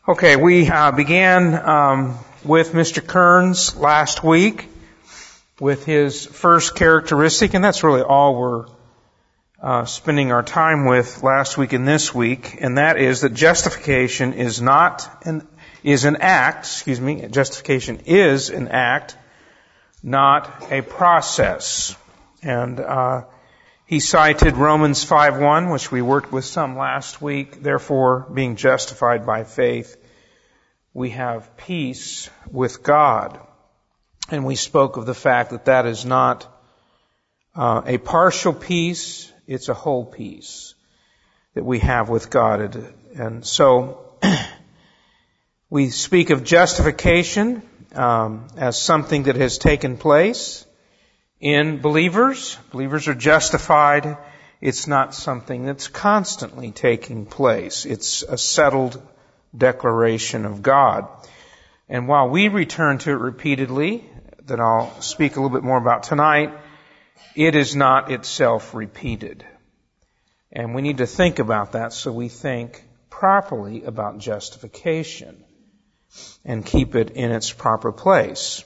Okay, we began with Mr. Kearns last week with his first characteristic, and that's really all we're spending our time with last week and this week, and that is that justification is an act, justification is an act, not a process. And he cited Romans 5:1, which we worked with some last week. Therefore, being justified by faith, we have peace with God. And we spoke of the fact that that is not a partial peace, it's a whole peace that we have with God. And so we speak of justification as something that has taken place in believers. Believers are justified. It's not something that's constantly taking place. It's a settled declaration of God. And while we return to it repeatedly, that I'll speak a little bit more about tonight, it is not itself repeated. And we need to think about that so we think properly about justification and keep it in its proper place.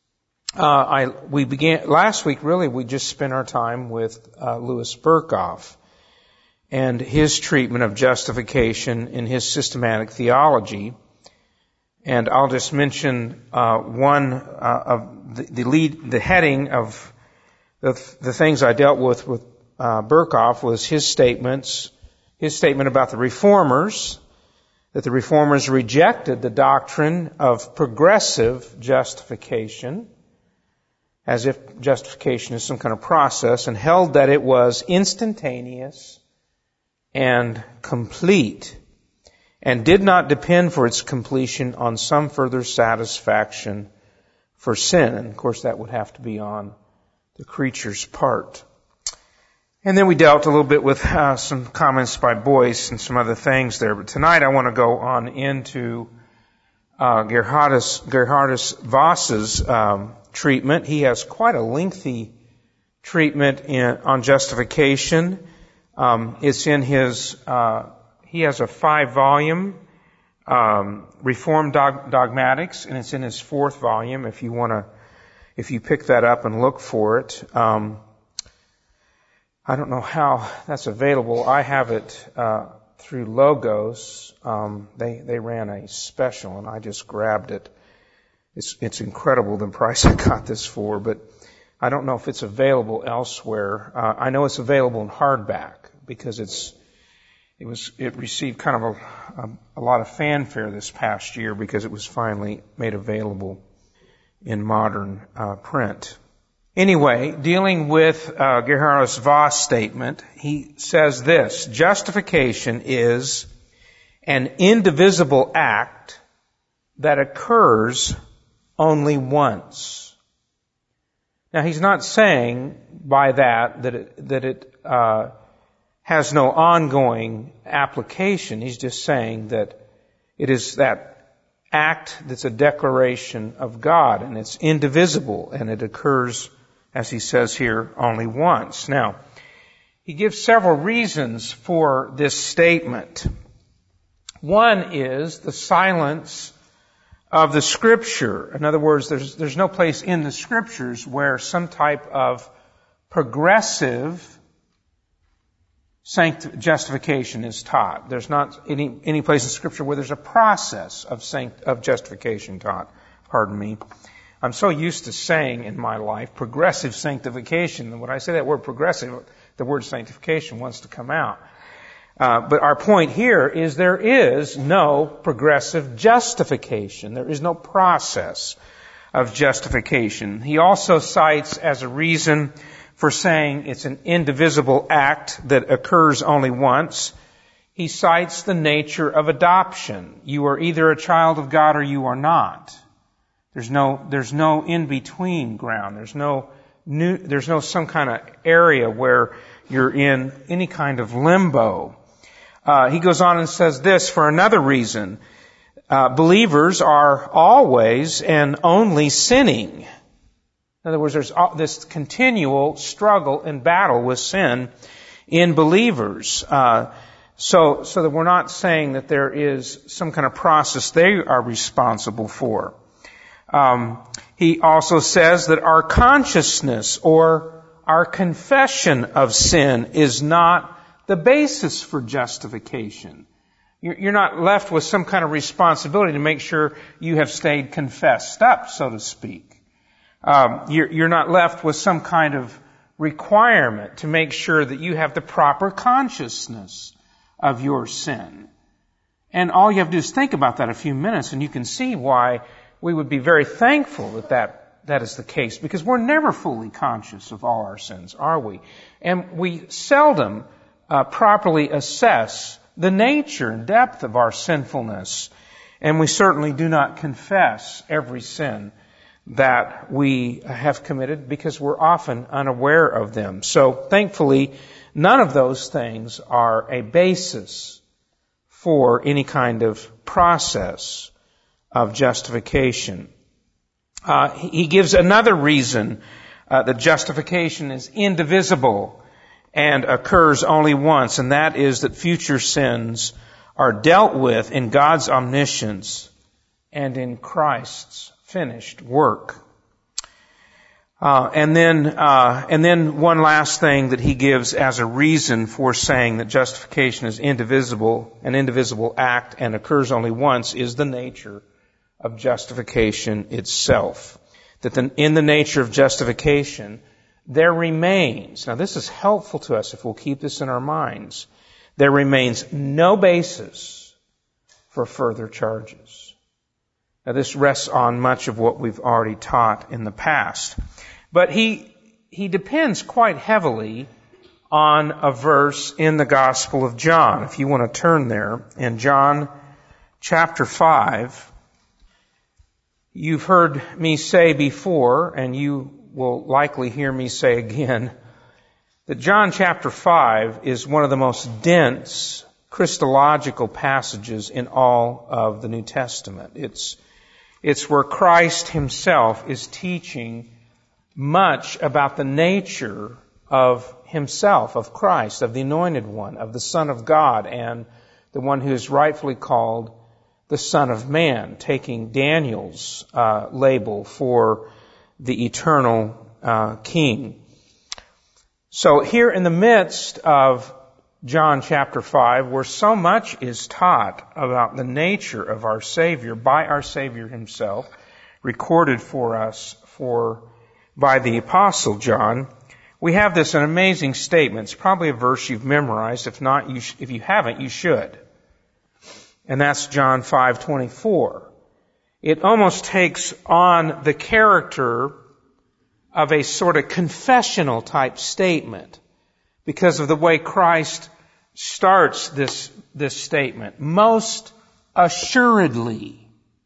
We began last week. Really, we just spent our time with Louis Berkhof and his treatment of justification in his systematic theology. And I'll just mention one of the heading of the things I dealt with Berkhof was his statement about the Reformers, that the Reformers rejected the doctrine of progressive justification, as if justification is some kind of process, and held that it was instantaneous and complete, and did not depend for its completion on some further satisfaction for sin. And of course that would have to be on the creature's part. And then we dealt a little bit with some comments by Boyce and some other things there. But tonight I want to go on into Gerhardus Voss's treatment. He has quite a lengthy treatment on justification. It's in his, he has a 5-volume Reformed Dogmatics, and it's in his 4th volume if you pick that up and look for it. I don't know how that's available. I have it through Logos. They ran a special, and I just grabbed it. It's incredible the price I got this for, but I don't know if it's available elsewhere. I know it's available in hardback because it received kind of a lot of fanfare this past year because it was finally made available in modern print. Anyway, dealing with Gerhardus Voss' statement, he says this: justification is an indivisible act that occurs only once. Now, he's not saying by that it has no ongoing application. He's just saying that it is that act that's a declaration of God, and it's indivisible, and it occurs, as he says here, only once. Now, he gives several reasons for this statement. One is the silence of the Scripture. In other words, there's no place in the Scriptures where some type of progressive justification is taught. There's not any place in Scripture where there's a process of justification taught. Pardon me. I'm so used to saying in my life progressive sanctification, and when I say that word progressive, the word sanctification wants to come out. But our point here is there is no progressive justification. There is no process of justification. He also cites as a reason for saying it's an indivisible act that occurs only once, he cites the nature of adoption. You are either a child of God or you are not. There's no in-between ground. There's no some kind of area where you're in any kind of limbo. He goes on and says this for another reason. Believers are always and only sinning. In other words, there's this continual struggle and battle with sin in believers. So that we're not saying that there is some kind of process they are responsible for. He also says that our consciousness or our confession of sin is not the basis for justification. You're not left with some kind of responsibility to make sure you have stayed confessed up, so to speak. You're not left with some kind of requirement to make sure that you have the proper consciousness of your sin. And all you have to do is think about that a few minutes, and you can see why we would be very thankful that is the case, because we're never fully conscious of all our sins, are we? And we seldom properly assess the nature and depth of our sinfulness, and we certainly do not confess every sin that we have committed because we're often unaware of them. So thankfully, none of those things are a basis for any kind of process of justification. He gives another reason that justification is indivisible and occurs only once, and that is that future sins are dealt with in God's omniscience and in Christ's finished work. And then one last thing that he gives as a reason for saying that justification is indivisible, an indivisible act, and occurs only once, is the nature of justification itself. That in the nature of justification, there remains, now this is helpful to us if we'll keep this in our minds, there remains no basis for further charges. Now this rests on much of what we've already taught in the past. But he depends quite heavily on a verse in the Gospel of John. If you want to turn there, in John chapter 5, you've heard me say before, and you will likely hear me say again, that John chapter 5 is one of the most dense Christological passages in all of the New Testament. It's where Christ himself is teaching much about the nature of himself, of Christ, of the Anointed One, of the Son of God, and the one who is rightfully called the Son of Man, taking Daniel's label for the eternal King. So here in the midst of John chapter 5, where so much is taught about the nature of our Savior by our Savior himself, recorded for us by the Apostle John, we have an amazing statement. It's probably a verse you've memorized. If not, if you haven't, you should. And that's John 5:24. It almost takes on the character of a sort of confessional type statement because of the way Christ starts this statement. Most assuredly.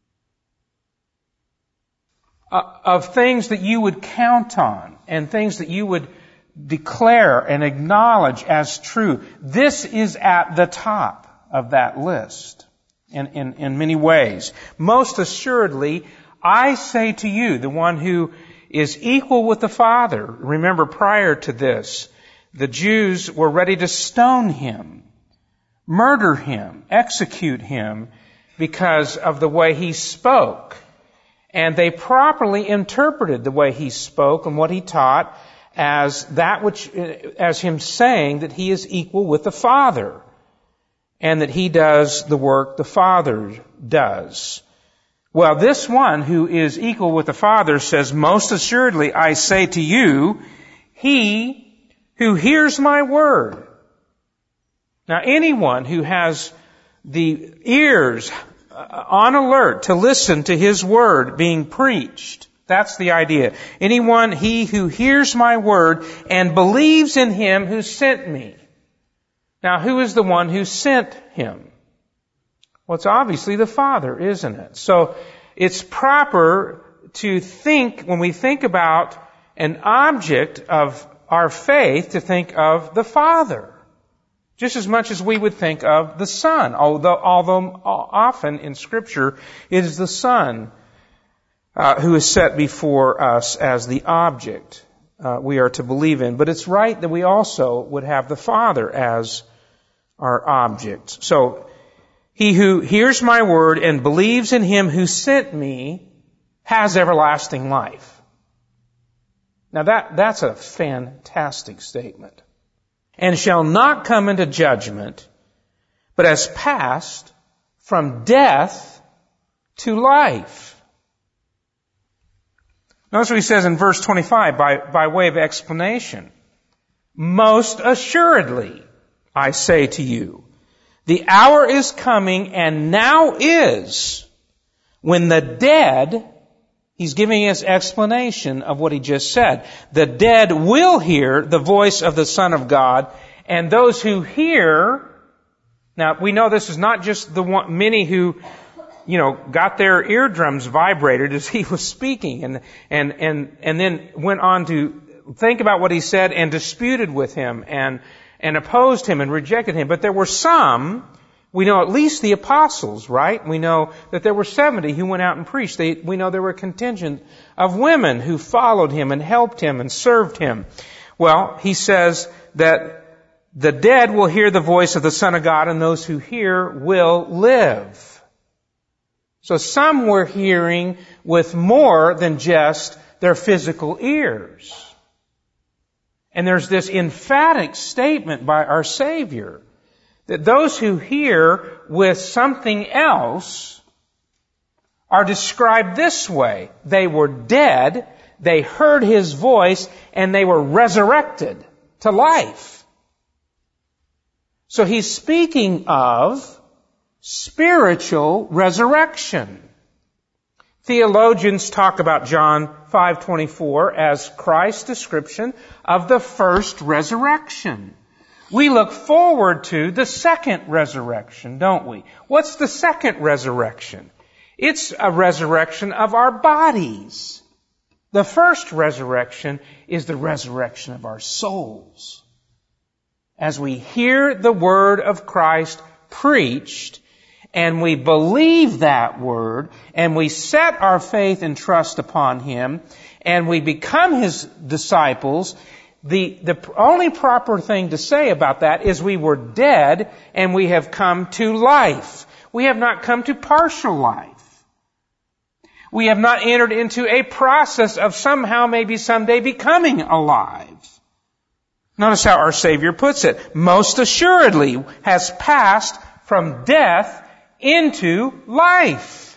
Of things that you would count on and things that you would declare and acknowledge as true. This is at the top of that list in many ways. Most assuredly, I say to you, the one who is equal with the Father. Remember, prior to this, the Jews were ready to stone him, murder him, execute him because of the way he spoke. And they properly interpreted the way he spoke and what he taught as as him saying that he is equal with the Father and that he does the work the Father does. Well, this one who is equal with the Father says, most assuredly, I say to you, he who hears my word. Now, anyone who has the ears on alert to listen to his word being preached, that's the idea. Anyone, he who hears my word and believes in him who sent me. Now, who is the one who sent him? Well, it's obviously the Father, isn't it? So it's proper to think, when we think about an object of our faith, to think of the Father, just as much as we would think of the Son, although often in Scripture it is the Son who is set before us as the object we are to believe in. But it's right that we also would have the Father as are objects. So, he who hears my word and believes in him who sent me has everlasting life. Now that's a fantastic statement. And shall not come into judgment, but has passed from death to life. Notice what he says in verse 25 by way of explanation. Most assuredly, I say to you, the hour is coming and now is when the dead, he's giving us explanation of what he just said. The dead will hear the voice of the Son of God, and those who hear, now we know this is not just the many who, got their eardrums vibrated as he was speaking and then went on to think about what he said and disputed with him and opposed him and rejected him. But there were some, we know at least the apostles, right? We know that there were 70 who went out and preached. We know there were a contingent of women who followed him and helped him and served him. Well, he says that the dead will hear the voice of the Son of God, and those who hear will live. So some were hearing with more than just their physical ears. And there's this emphatic statement by our Savior that those who hear with something else are described this way. They were dead, they heard his voice, and they were resurrected to life. So he's speaking of spiritual resurrection. Theologians talk about John 5:24 as Christ's description of the first resurrection. We look forward to the second resurrection, don't we? What's the second resurrection? It's a resurrection of our bodies. The first resurrection is the resurrection of our souls. As we hear the word of Christ preached, and we believe that word, and we set our faith and trust upon him, and we become his disciples, the only proper thing to say about that is we were dead and we have come to life. We have not come to partial life. We have not entered into a process of somehow, maybe someday becoming alive. Notice how our Savior puts it. Most assuredly has passed from death into life.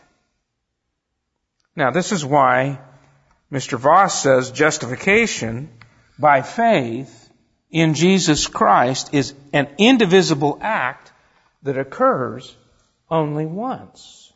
Now, this is why Mr. Voss says justification by faith in Jesus Christ is an indivisible act that occurs only once.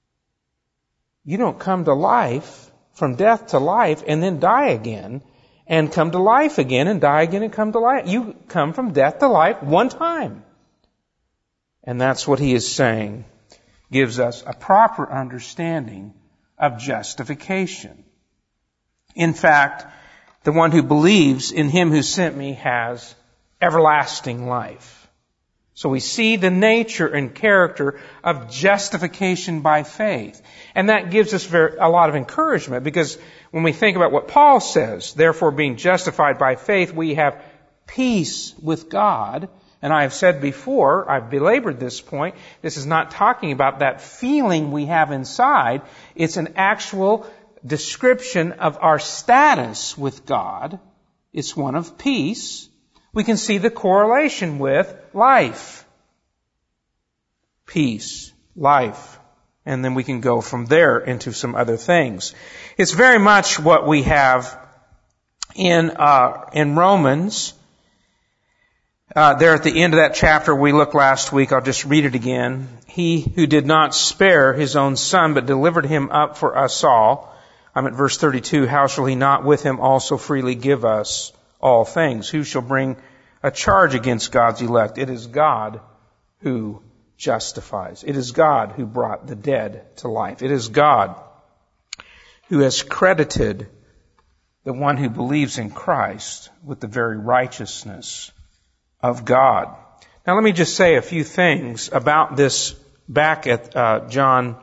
You don't come to life, from death to life, and then die again, and come to life again, and die again, and come to life. You come from death to life one time. And that's what he is saying. Gives us a proper understanding of justification. In fact, the one who believes in him who sent me has everlasting life. So we see the nature and character of justification by faith. And that gives us a lot of encouragement, because when we think about what Paul says, therefore being justified by faith, we have peace with God. And I have said before, I've belabored this point, this is not talking about that feeling we have inside. It's an actual description of our status with God. It's one of peace. We can see the correlation with life. Peace, life. And then we can go from there into some other things. It's very much what we have in Romans. There at the end of that chapter we looked last week, I'll just read it again. He who did not spare his own son, but delivered him up for us all. I'm at verse 32. How shall he not with him also freely give us all things? Who shall bring a charge against God's elect? It is God who justifies. It is God who brought the dead to life. It is God who has credited the one who believes in Christ with the very righteousness of God. Now let me just say a few things about this back at John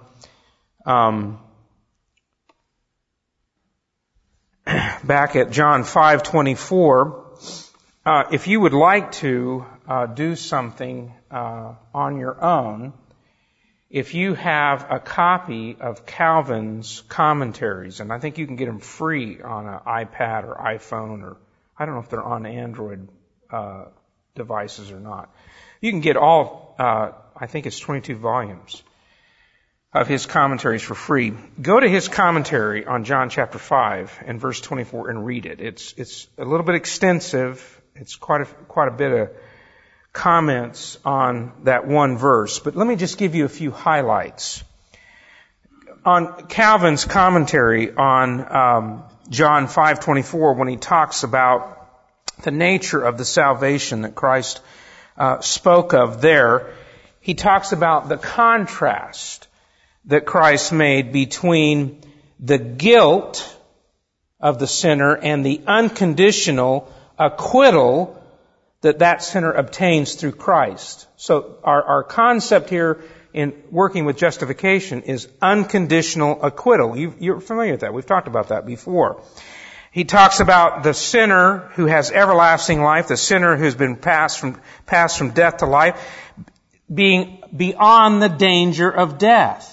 5:24. If you would like to do something on your own, if you have a copy of Calvin's commentaries, and I think you can get them free on an iPad or iPhone, or I don't know if they're on Android devices or not. You can get all, I think it's 22 volumes of his commentaries for free. Go to his commentary on John chapter 5 and verse 24 and read it. It's a little bit extensive. It's quite a bit of comments on that one verse. But let me just give you a few highlights. On Calvin's commentary on John 5:24, when he talks about the nature of the salvation that Christ spoke of there, he talks about the contrast that Christ made between the guilt of the sinner and the unconditional acquittal that sinner obtains through Christ. So our concept here in working with justification is unconditional acquittal. You're familiar with that. We've talked about that before. He talks about the sinner who has everlasting life, the sinner who's been passed from death to life, being beyond the danger of death.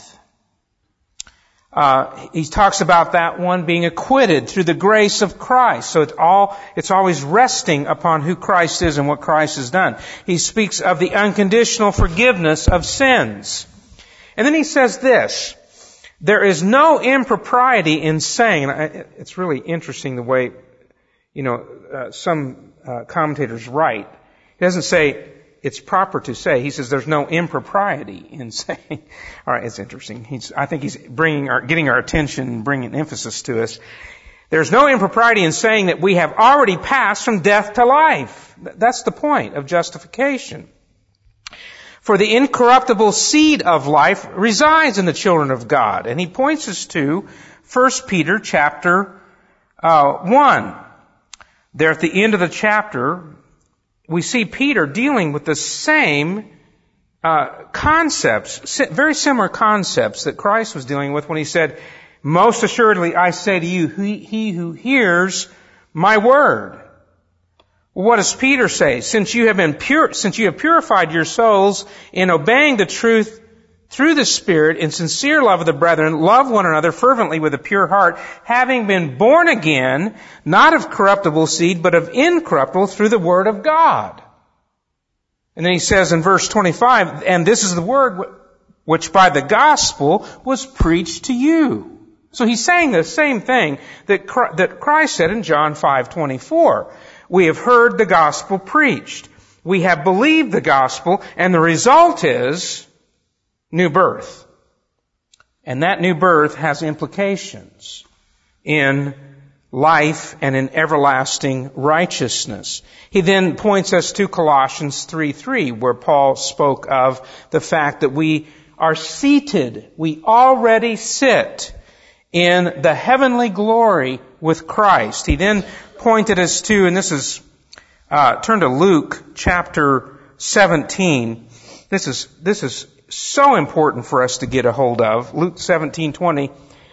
He talks about that one being acquitted through the grace of Christ. So it's always resting upon who Christ is and what Christ has done. He speaks of the unconditional forgiveness of sins. And then he says this: there is no impropriety in saying, and it's really interesting the way, some commentators write. He doesn't say it's proper to say. He says there's no impropriety in saying. All right, it's interesting. I think he's getting our attention and bringing emphasis to us. There's no impropriety in saying that we have already passed from death to life. That's the point of justification. For the incorruptible seed of life resides in the children of God. And he points us to 1 Peter chapter 1. There at the end of the chapter, we see Peter dealing with the same concepts, very similar concepts that Christ was dealing with when he said, "Most assuredly I say to you, he who hears my word." What does Peter say? Since you have purified your souls in obeying the truth through the Spirit in sincere love of the brethren, love one another fervently with a pure heart, having been born again, not of corruptible seed, but of incorruptible through the word of God. And then he says in verse 25, and this is the word which by the gospel was preached to you. So he's saying the same thing that Christ said in John 5:24. We have heard the gospel preached. We have believed the gospel, and the result is new birth. And that new birth has implications in life and in everlasting righteousness. He then points us to Colossians 3:3, where Paul spoke of the fact that we are seated, we already sit in the heavenly glory with Christ. He then pointed us to, and this is, turn to Luke chapter 17. This is so important for us to get a hold of. Luke 17:20.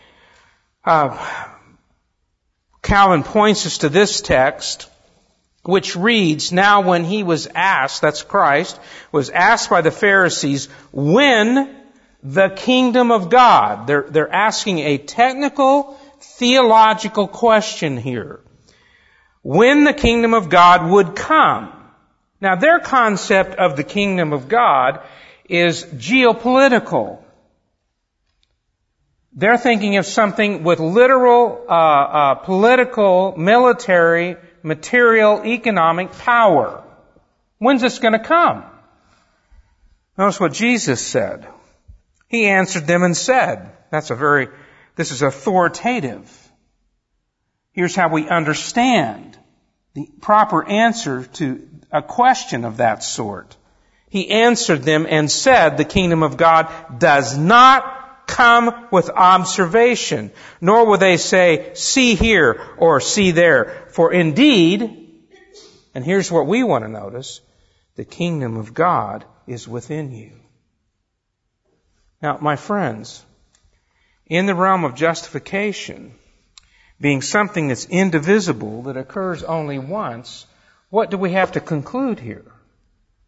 Calvin points us to this text, which reads, "Now when he was asked," that's Christ, was asked by the Pharisees, when the kingdom of God. They're asking a technical, theological question here. When the kingdom of God would come. Now their concept of the kingdom of God is geopolitical. They're thinking of something with literal, political, military, material, economic power. When's this going to come? Notice what Jesus said. He answered them and said, this is authoritative. Here's how we understand the proper answer to a question of that sort. He answered them and said, the kingdom of God does not come with observation, nor will they say, see here or see there. For indeed, and here's what we want to notice, the kingdom of God is within you. Now, my friends, in the realm of justification, being something that's indivisible, that occurs only once, what do we have to conclude here?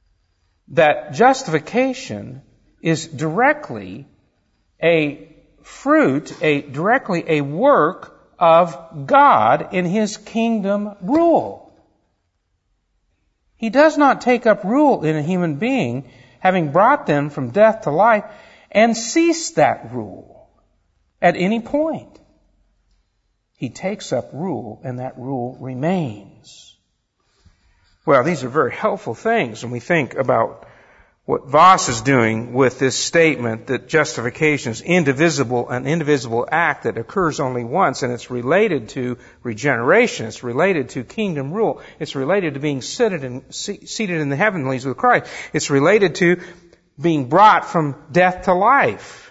that justification is directly a fruit, directly a work of God in His kingdom rule. He does not take up rule in a human being, having brought them from death to life, and cease that rule at any point. He takes up rule, and that rule remains. Well, these are very helpful things when we think about what Voss is doing with this statement that justification is an indivisible act that occurs only once, and it's related to regeneration. It's related to kingdom rule. It's related to being seated in the heavenlies with Christ. It's related to being brought from death to life.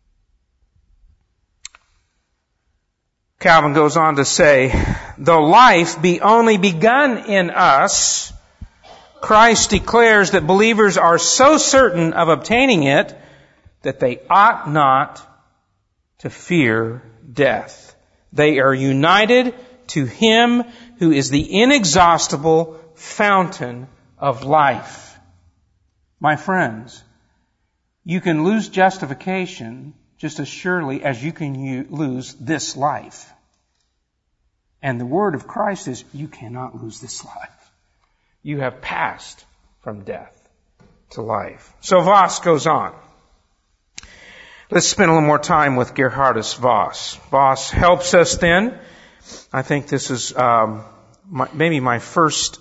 Calvin goes on to say, though life be only begun in us, Christ declares that believers are so certain of obtaining it that they ought not to fear death. They are united to Him who is the inexhaustible fountain of life. My friends, you can lose justification just as surely as you can lose this life. And the word of Christ is, you cannot lose this life. You have passed from death to life. So Voss goes on. Let's spend a little more time with Gerhardus Voss. Voss helps us then. I think this is maybe my first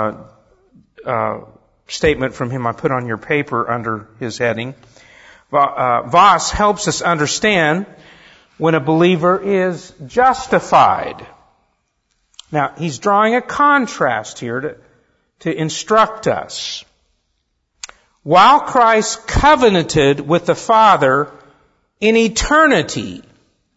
statement from him I put on your paper under his heading. Voss helps us understand when a believer is justified. Now, he's drawing a contrast here to instruct us. While Christ covenanted with the Father in eternity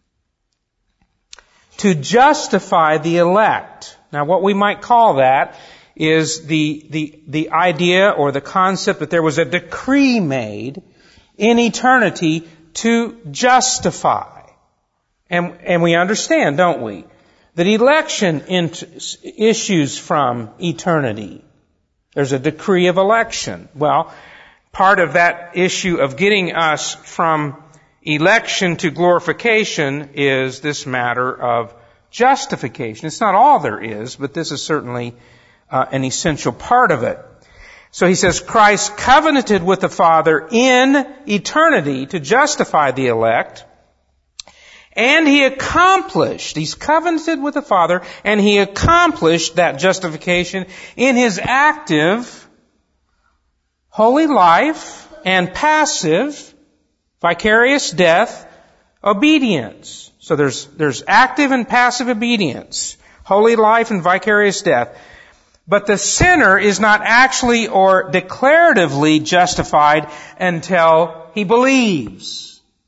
to justify the elect. Now, what we might call that is the idea or the concept that there was a decree made in eternity to justify. And we understand, don't we, that election issues from eternity. There's a decree of election. Well, part of that issue of getting us from election to glorification is this matter of justification. It's not all there is, but this is certainly an essential part of it. So he says, Christ covenanted with the Father in eternity to justify the elect, and he's covenanted with the Father, and He accomplished that justification in His active, holy life and passive, vicarious death, obedience. So there's active and passive obedience, holy life and vicarious death. But the sinner is not actually or declaratively justified until he believes.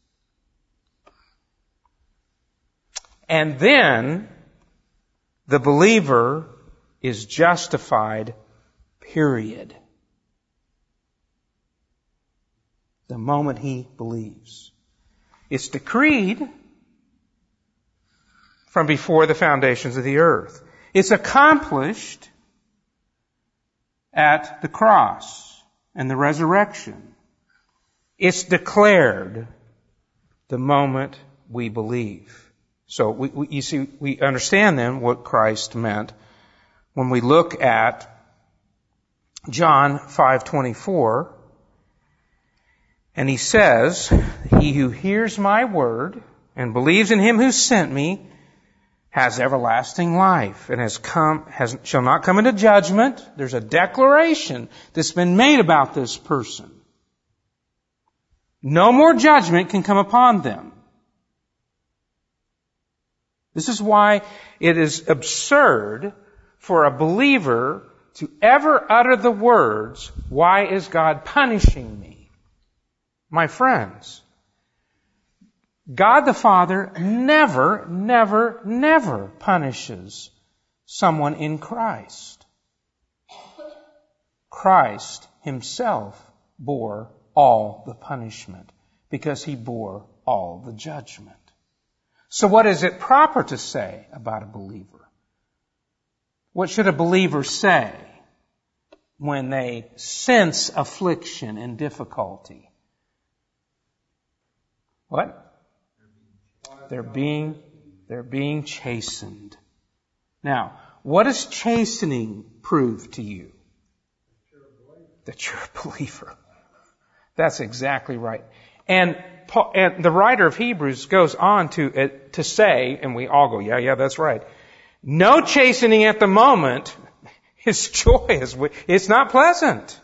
And then the believer is justified, period. The moment he believes. It's decreed from before the foundations of the earth. It's accomplished at the cross and the resurrection. It's declared the moment we believe. So we understand then what Christ meant when we look at John 5:24, and He says, "He who hears my word and believes in Him who sent me has everlasting life and shall not come into judgment." There's a declaration that's been made about this person. No more judgment can come upon them. This is why it is absurd for a believer to ever utter the words, "Why is God punishing me?" My friends, God the Father never, never, never punishes someone in Christ. Christ Himself bore all the punishment because He bore all the judgment. So what is it proper to say about a believer? What should a believer say? when they sense affliction and difficulty? What? They're being chastened. Now, what does chastening prove to you? That you're a believer. That's exactly right. And the writer of Hebrews goes on to say, and we all go, yeah, that's right. No chastening at the moment is joyous. It's not pleasant.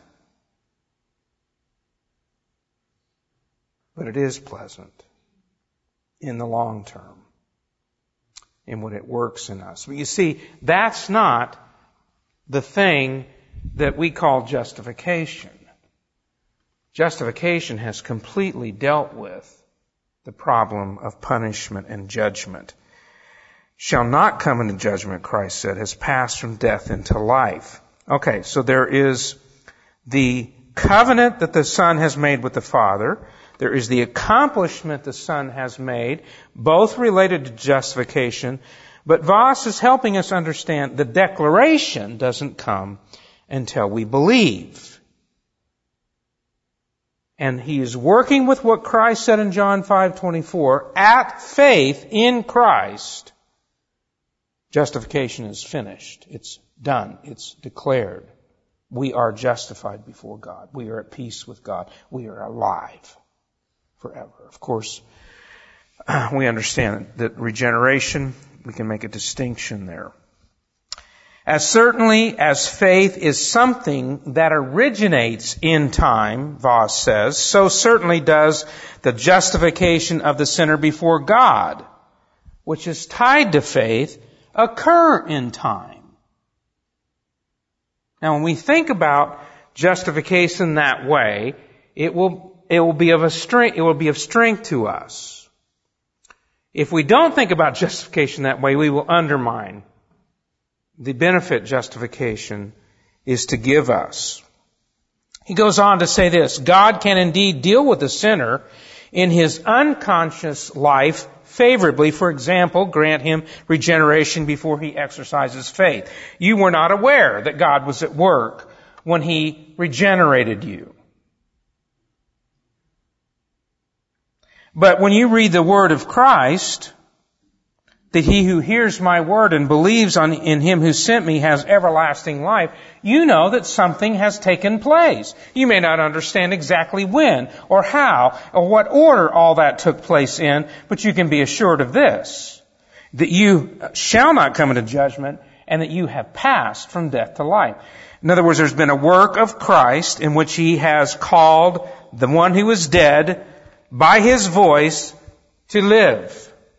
But it is pleasant in the long term, and when it works in us. But you see, that's not the thing that we call justification. Justification has completely dealt with the problem of punishment and judgment. Shall not come into judgment, Christ said, has passed from death into life. Okay, so there is the covenant that the Son has made with the Father. There is the accomplishment the Son has made, both related to justification. But Voss is helping us understand the declaration doesn't come until we believe. And he is working with what Christ said in John 5:24. At faith in Christ, justification is finished. It's done. It's declared. We are justified before God. We are at peace with God. We are alive forever. Of course, we understand that regeneration, we can make a distinction there. As certainly as faith is something that originates in time, Voss says, so certainly does the justification of the sinner before God, which is tied to faith, occur in time. Now, when we think about justification that way, it will be of strength to us. If we don't think about justification that way, we will undermine the benefit justification is to give us. He goes on to say this, God can indeed deal with the sinner in his unconscious life favorably. For example, grant him regeneration before he exercises faith. You were not aware that God was at work when he regenerated you. But when you read the word of Christ, that he who hears my word and believes in him who sent me has everlasting life, you know that something has taken place. You may not understand exactly when or how or what order all that took place in, but you can be assured of this, that you shall not come into judgment and that you have passed from death to life. In other words, there's been a work of Christ in which he has called the one who was dead by his voice to live.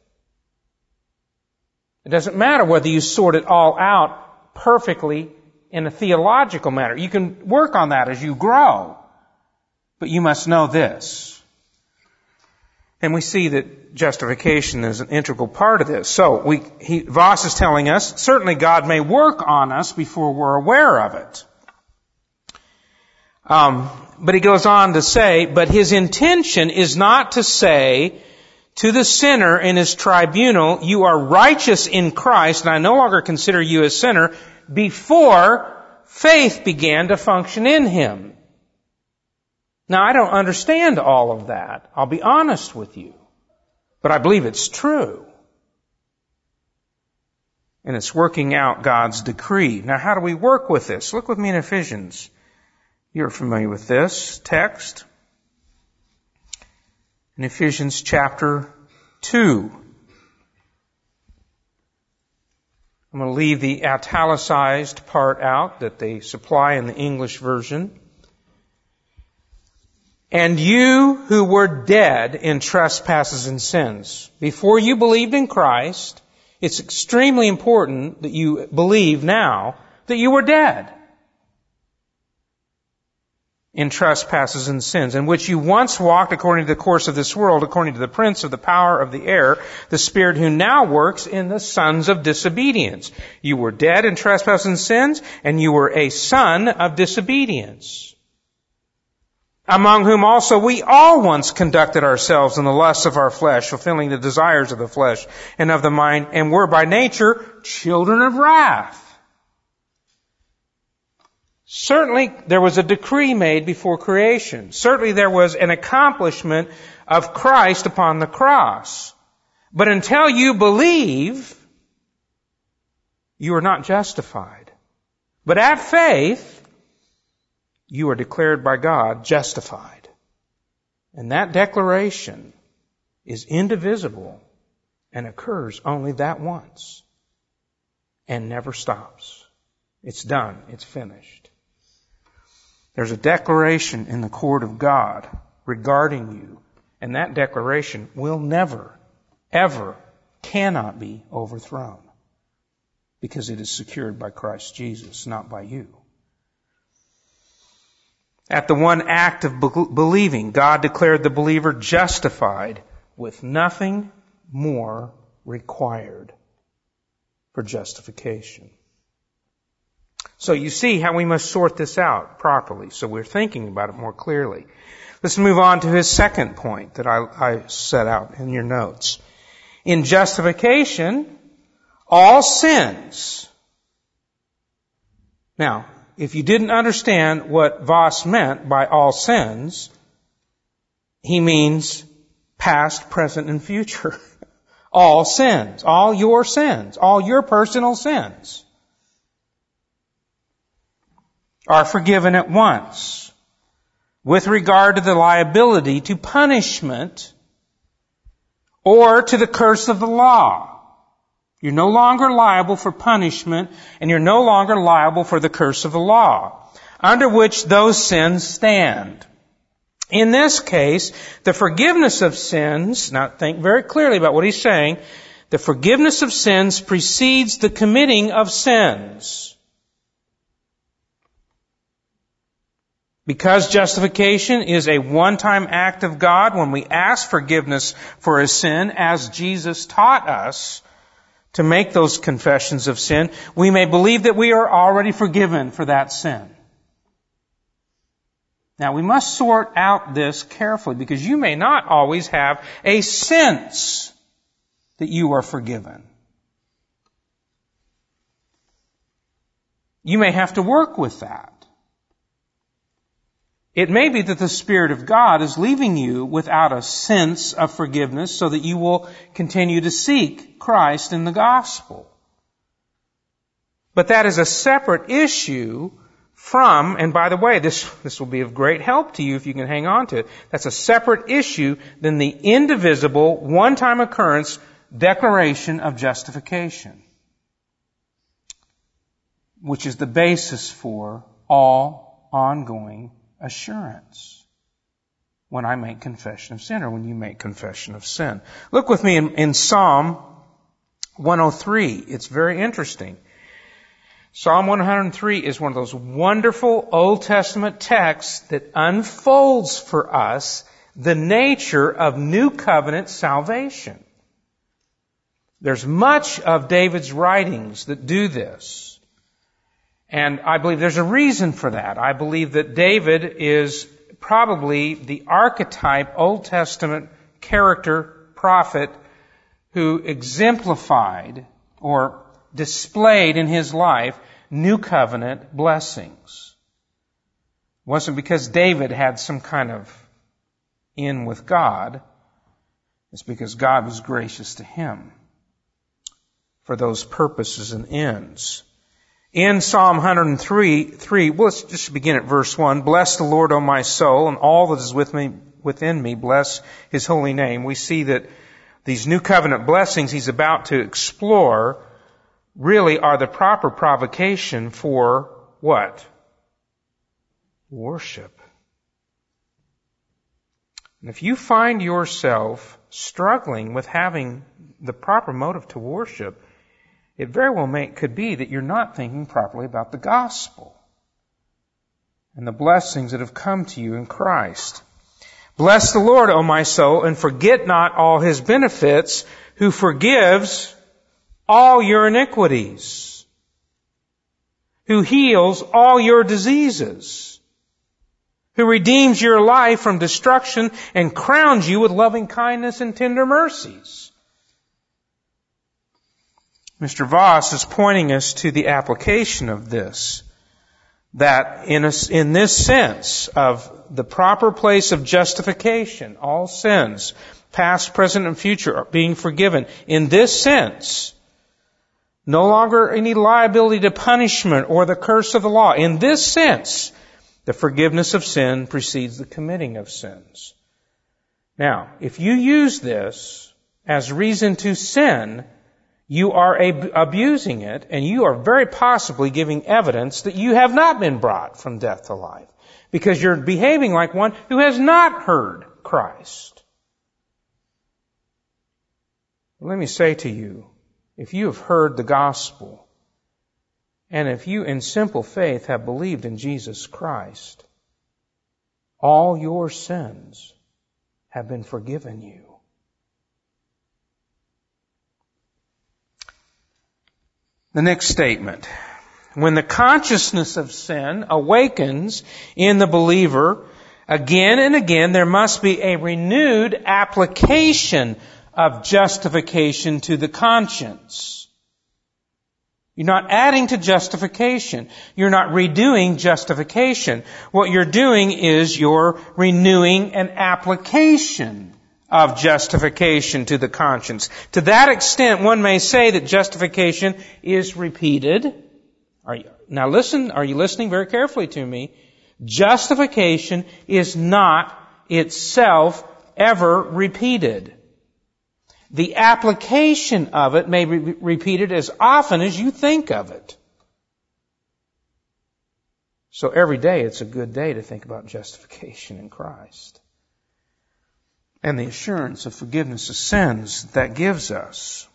It doesn't matter whether you sort it all out perfectly in a theological manner. You can work on that as you grow. But you must know this. And we see that justification is an integral part of this. So Voss is telling us, certainly God may work on us before we're aware of it. But he goes on to say, but his intention is not to say to the sinner in his tribunal, you are righteous in Christ, and I no longer consider you a sinner, before faith began to function in him. Now, I don't understand all of that. I'll be honest with you. But I believe it's true. And it's working out God's decree. Now, how do we work with this? Look with me in Ephesians. You're familiar with this text. In Ephesians chapter 2. I'm going to leave the italicized part out that they supply in the English version. And you who were dead in trespasses and sins, before you believed in Christ, it's extremely important that you believe now that you were dead in trespasses and sins, in which you once walked according to the course of this world, according to the prince of the power of the air, the spirit who now works in the sons of disobedience. You were dead in trespasses and sins, and you were a son of disobedience, among whom also we all once conducted ourselves in the lusts of our flesh, fulfilling the desires of the flesh and of the mind, and were by nature children of wrath, Certainly there was a decree made before creation. Certainly there was an accomplishment of Christ upon the cross. But until you believe, you are not justified. But at faith, you are declared by God justified. And that declaration is indivisible and occurs only that once and never stops. It's done. It's finished. There's a declaration in the court of God regarding you, and that declaration will never, ever, cannot be overthrown because it is secured by Christ Jesus, not by you. At the one act of believing, God declared the believer justified with nothing more required for justification. So you see how we must sort this out properly, so we're thinking about it more clearly. Let's move on to his second point that I set out in your notes. In justification, all sins. Now, if you didn't understand what Voss meant by all sins, he means past, present, and future. All sins, all your personal sins are forgiven at once with regard to the liability to punishment or to the curse of the law. You're no longer liable for punishment, and you're no longer liable for the curse of the law, under which those sins stand. In this case, the forgiveness of sins, now think very clearly about what he's saying, the forgiveness of sins precedes the committing of sins. Because justification is a one-time act of God, when we ask forgiveness for a sin, as Jesus taught us to make those confessions of sin, we may believe that we are already forgiven for that sin. Now, we must sort out this carefully, because you may not always have a sense that you are forgiven. You may have to work with that. It may be that the Spirit of God is leaving you without a sense of forgiveness so that you will continue to seek Christ in the gospel. But that is a separate issue from, and by the way, this will be of great help to you if you can hang on to it. That's a separate issue than the indivisible, one-time occurrence declaration of justification, which is the basis for all ongoing assurance when I make confession of sin, or when you make confession of sin. Look with me in Psalm 103. It's very interesting. Psalm 103 is one of those wonderful Old Testament texts that unfolds for us the nature of New Covenant salvation. There's much of David's writings that do this. And I believe there's a reason for that. I believe that David is probably the archetype Old Testament character, prophet, who exemplified or displayed in his life New Covenant blessings. It wasn't because David had some kind of in with God. It's because God was gracious to him for those purposes and ends. In Psalm 103, well, let's just begin at verse 1. Bless the Lord, O my soul, and all that is within me, bless His holy name. We see that these New Covenant blessings He's about to explore really are the proper provocation for what? Worship. And if you find yourself struggling with having the proper motive to worship, it very well could be that you're not thinking properly about the gospel and the blessings that have come to you in Christ. Bless the Lord, O my soul, and forget not all His benefits, who forgives all your iniquities, who heals all your diseases, who redeems your life from destruction and crowns you with loving kindness and tender mercies. Mr. Voss is pointing us to the application of this. that in this sense of the proper place of justification, all sins, past, present, and future, are being forgiven. In this sense, no longer any liability to punishment or the curse of the law. In this sense, the forgiveness of sin precedes the committing of sins. Now, if you use this as reason to sin, you are abusing it, and you are very possibly giving evidence that you have not been brought from death to life, because you're behaving like one who has not heard Christ. Let me say to you, if you have heard the gospel, and if you in simple faith have believed in Jesus Christ, all your sins have been forgiven you. The next statement. When the consciousness of sin awakens in the believer, again and again there must be a renewed application of justification to the conscience. You're not adding to justification. You're not redoing justification. What you're doing is you're renewing an application of justification to the conscience. To that extent, one may say that justification is repeated. Are you listening very carefully to me? Justification is not itself ever repeated. The application of it may be repeated as often as you think of it. So every day it's a good day to think about justification in Christ and the assurance of forgiveness of sins that gives us.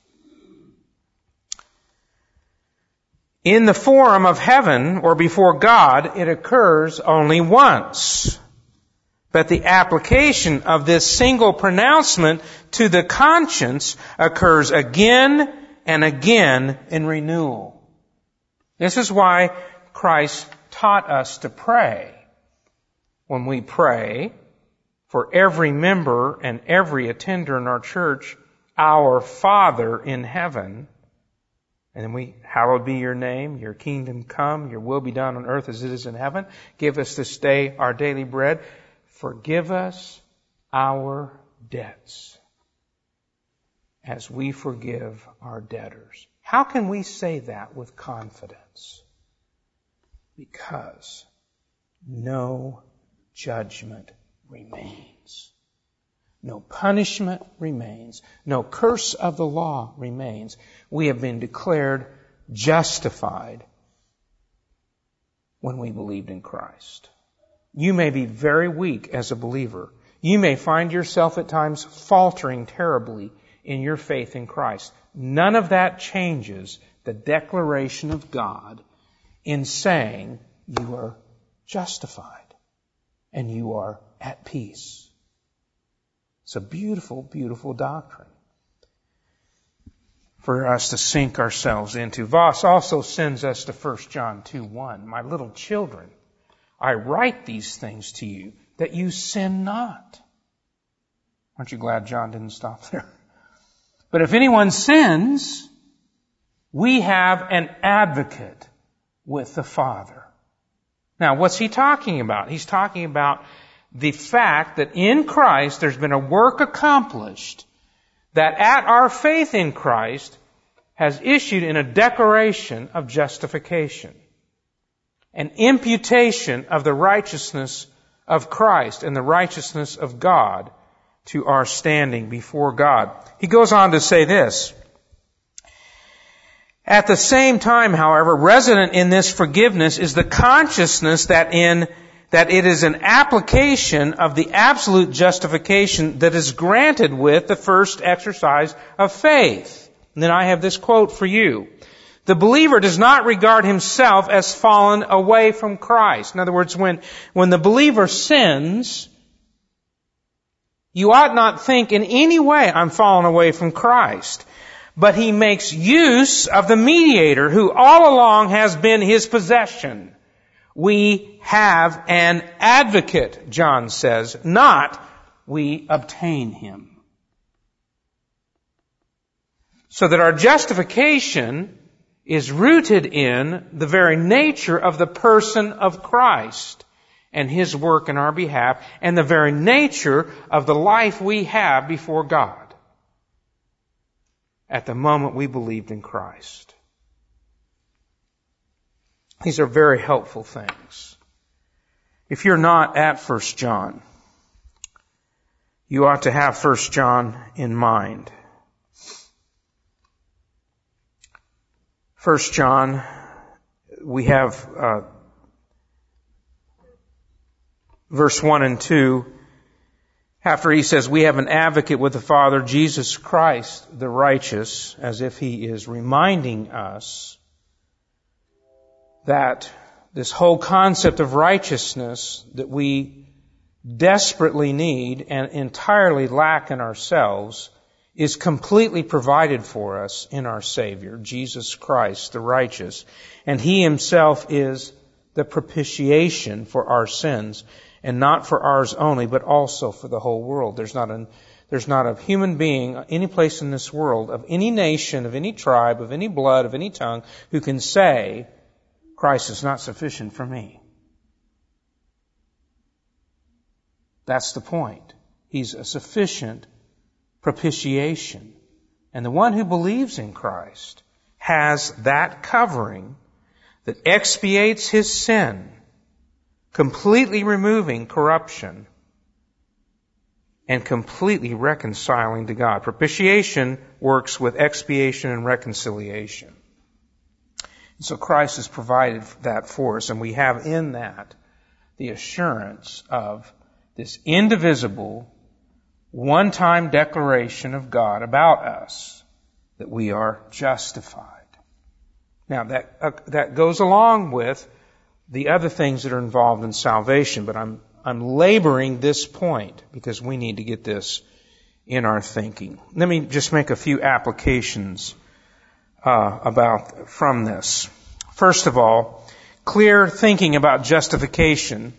In the forum of heaven or before God, it occurs only once. But the application of this single pronouncement to the conscience occurs again and again in renewal. This is why Christ taught us to pray. When we pray for every member and every attender in our church, our Father in heaven, and then we, hallowed be your name, your kingdom come, your will be done on earth as it is in heaven. Give us this day our daily bread. Forgive us our debts as we forgive our debtors. How can we say that with confidence? Because no judgment remains. No punishment remains. No curse of the law remains. We have been declared justified when we believed in Christ. You may be very weak as a believer. You may find yourself at times faltering terribly in your faith in Christ. None of that changes the declaration of God in saying you are justified and you are at peace. It's a beautiful, beautiful doctrine for us to sink ourselves into. Voss also sends us to 1 John 2:1. My little children, I write these things to you that you sin not. Aren't you glad John didn't stop there? But if anyone sins, we have an advocate with the Father. Now, what's he talking about? He's talking about the fact that in Christ there's been a work accomplished that at our faith in Christ has issued in a declaration of justification. An imputation of the righteousness of Christ and the righteousness of God to our standing before God. He goes on to say this. At the same time, however, resident in this forgiveness is the consciousness that it is an application of the absolute justification that is granted with the first exercise of faith. And then I have this quote for you. The believer does not regard himself as fallen away from Christ. In other words, when the believer sins, you ought not think in any way, I'm fallen away from Christ. But he makes use of the mediator who all along has been his possession. We have an advocate, John says, not we obtain him. So that our justification is rooted in the very nature of the person of Christ and His work in our behalf, and the very nature of the life we have before God at the moment we believed in Christ. These are very helpful things. If you're not at 1 John, you ought to have 1 John in mind. 1 John, we have verse 1 and 2, after he says, we have an advocate with the Father, Jesus Christ, the righteous, as if he is reminding us that this whole concept of righteousness that we desperately need and entirely lack in ourselves is completely provided for us in our Savior, Jesus Christ, the righteous. And He Himself is the propitiation for our sins, and not for ours only, but also for the whole world. There's not a human being, any place in this world, of any nation, of any tribe, of any blood, of any tongue, who can say, Christ is not sufficient for me. That's the point. He's a sufficient propitiation. And the one who believes in Christ has that covering that expiates his sin, completely removing corruption and completely reconciling to God. Propitiation works with expiation and reconciliation. And so Christ has provided that for us, and we have in that the assurance of this indivisible, one-time declaration of God about us that we are justified. Now that goes along with the other things that are involved in salvation, but I'm laboring this point because we need to get this in our thinking. Let me just make a few applications from this. First of all, clear thinking about justification,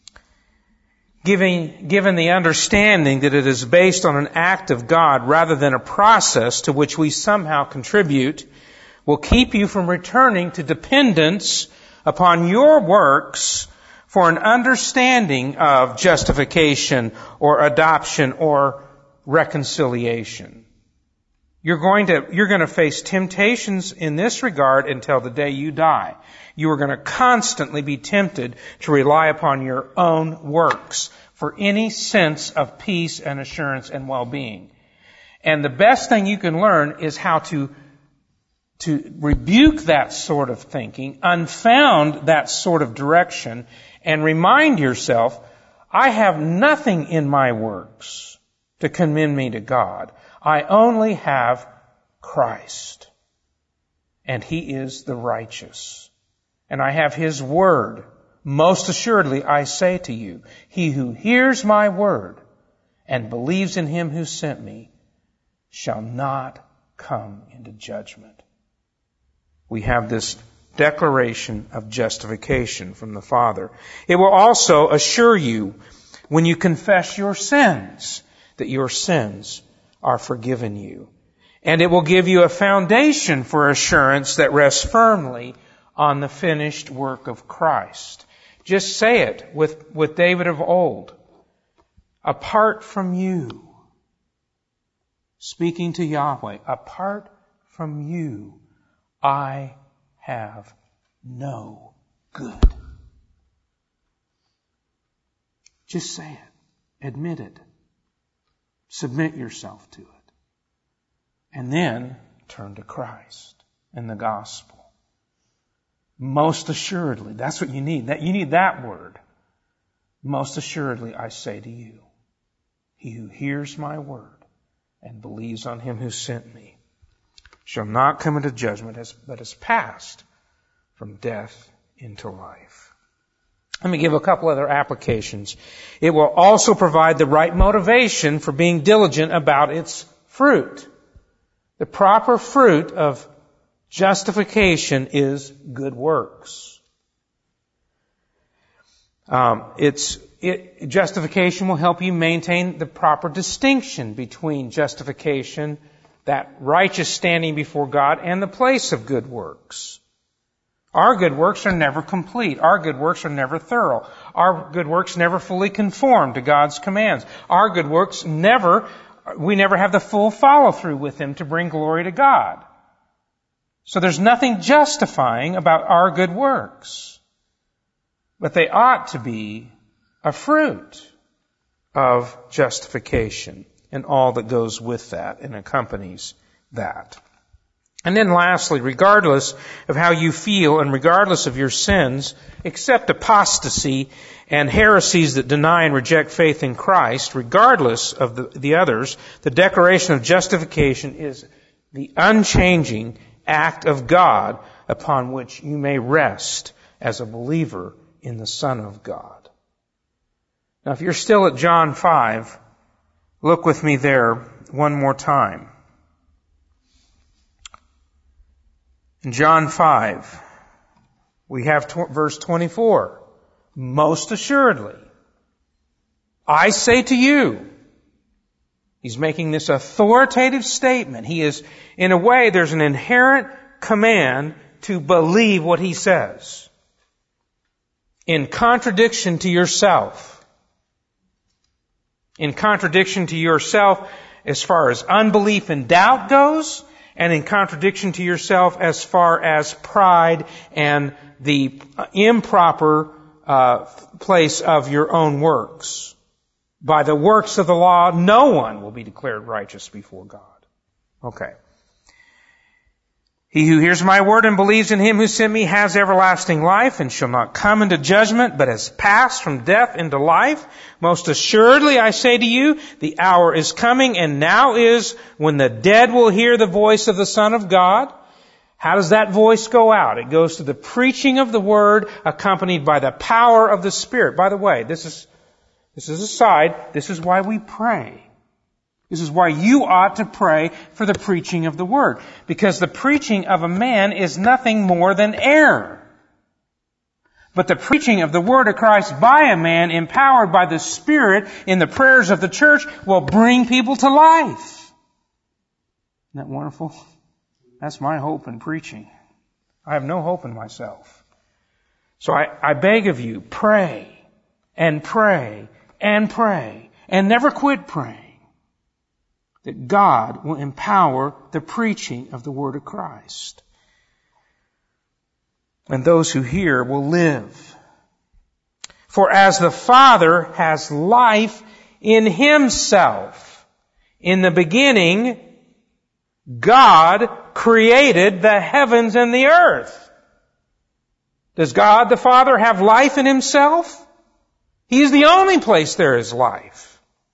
given the understanding that it is based on an act of God rather than a process to which we somehow contribute, will keep you from returning to dependence upon your works for an understanding of justification or adoption or reconciliation. You're going to face temptations in this regard until the day you die. You are going to constantly be tempted to rely upon your own works for any sense of peace and assurance and well-being. And the best thing you can learn is how to rebuke that sort of thinking, unfound that sort of direction, and remind yourself, I have nothing in my works to commend me to God. I only have Christ, and He is the righteous. And I have His word. Most assuredly, I say to you, he who hears my word and believes in Him who sent me shall not come into judgment. We have this declaration of justification from the Father. It will also assure you, when you confess your sins, that your sins are forgiven you. And it will give you a foundation for assurance that rests firmly on the finished work of Christ. Just say it with David of old. Apart from you, speaking to Yahweh, apart from you, I have no good. Just say it. Admit it. Submit yourself to it. And then turn to Christ and the gospel. Most assuredly, that's what you need. You need that word. Most assuredly, I say to you, he who hears my word and believes on Him who sent me shall not come into judgment, but has passed from death into life. Let me give a couple other applications. It will also provide the right motivation for being diligent about its fruit. The proper fruit of justification is good works. Justification will help you maintain the proper distinction between justification that righteous standing before God and the place of good works. Our good works are never complete. Our good works are never thorough. Our good works never fully conform to God's commands. Our good works we never have the full follow-through with them to bring glory to God. So there's nothing justifying about our good works. But they ought to be a fruit of justification and all that goes with that and accompanies that. And then lastly, regardless of how you feel and regardless of your sins, except apostasy and heresies that deny and reject faith in Christ, regardless of the others, the declaration of justification is the unchanging act of God upon which you may rest as a believer in the Son of God. Now, if you're still at John 5, look with me there one more time. In John 5, we have verse 24. Most assuredly, I say to you. He's making this authoritative statement. He is, in a way, there's an inherent command to believe what he says. In contradiction to yourself. In contradiction to yourself as far as unbelief and doubt goes, and in contradiction to yourself as far as pride and the improper place of your own works. By the works of the law, no one will be declared righteous before God. Okay. He who hears my word and believes in him who sent me has everlasting life and shall not come into judgment, but has passed from death into life. Most assuredly, I say to you, the hour is coming and now is when the dead will hear the voice of the Son of God. How does that voice go out? It goes to the preaching of the word accompanied by the power of the Spirit. By the way, this is aside. This is why we pray. This is why you ought to pray for the preaching of the Word. Because the preaching of a man is nothing more than error. But the preaching of the Word of Christ by a man, empowered by the Spirit in the prayers of the church, will bring people to life. Isn't that wonderful? That's my hope in preaching. I have no hope in myself. So I beg of you, pray and pray and pray and never quit praying. That God will empower the preaching of the Word of Christ. And those who hear will live. For as the Father has life in Himself, in the beginning, God created the heavens and the earth. Does God the Father have life in Himself? He is the only place there is life.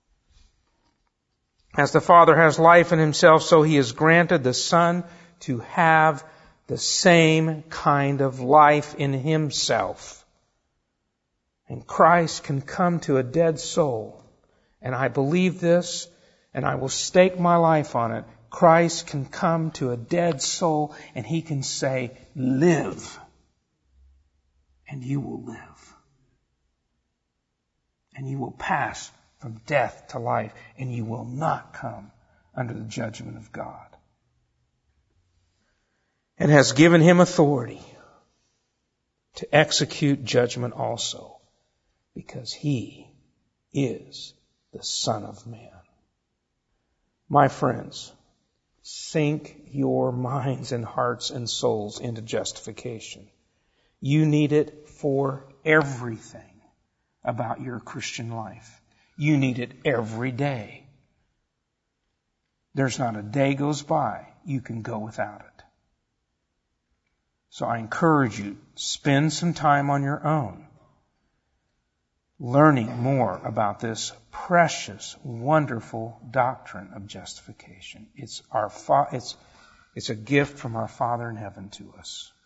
As the Father has life in Himself, so He has granted the Son to have the same kind of life in Himself. And Christ can come to a dead soul. And I believe this, and I will stake my life on it. Christ can come to a dead soul, and He can say, live. And you will live. And you will pass from death to life, and you will not come under the judgment of God. And has given him authority to execute judgment also, because he is the Son of Man. My friends, sink your minds and hearts and souls into justification. You need it for everything about your Christian life. You need it every day. There's not a day goes by you can go without it. So I encourage you, spend some time on your own, learning more about this precious, wonderful doctrine of justification. It's a gift from our Father in heaven to us.